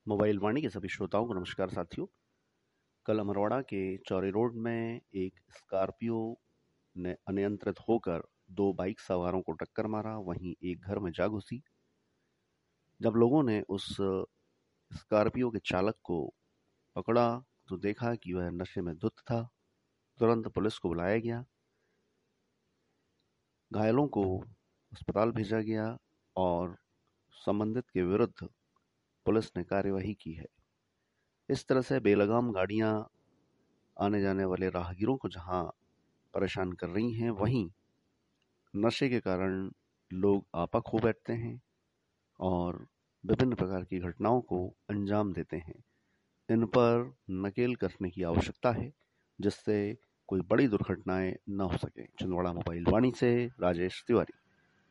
Mobile वाणी के सभी श्रोताओं को नमस्कार साथियों। कल अमरवाड़ा के चौरी रोड में एक स्कॉर्पियो ने अनियंत्रित होकर दो बाइक सवारों को टक्कर मारा, वहीं एक घर में जा घुसी। जब लोगों ने उस स्कॉर्पियो के चालक को पकड़ा तो देखा कि वह नशे में धुत था। तुरंत पुलिस को बुलाया गया, घायलों को अस्पताल भेजा गया और संबंधित के विरुद्ध पुलिस ने कार्यवाही की है। इस तरह से बेलगाम गाड़ियां आने जाने वाले राहगीरों को जहां परेशान कर रही हैं, वहीं नशे के कारण लोग आपा खो बैठते हैं और विभिन्न प्रकार की घटनाओं को अंजाम देते हैं। इन पर नकेल कसने की आवश्यकता है, जिससे कोई बड़ी दुर्घटनाएं न हो सके। छिंदवाड़ा मोबाइल वाणी से राजेश तिवारी।